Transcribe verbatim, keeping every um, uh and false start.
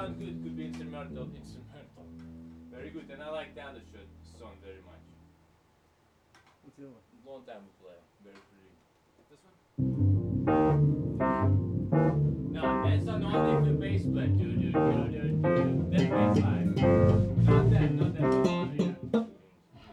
sound good. Could be instrumental. Instrumental. Very good. And I like the other shot song very much. What's the other one? Long time we play. Very pretty. This one? No, that's on only the bass player. Do do do do do. That bass line. Not that. Not that.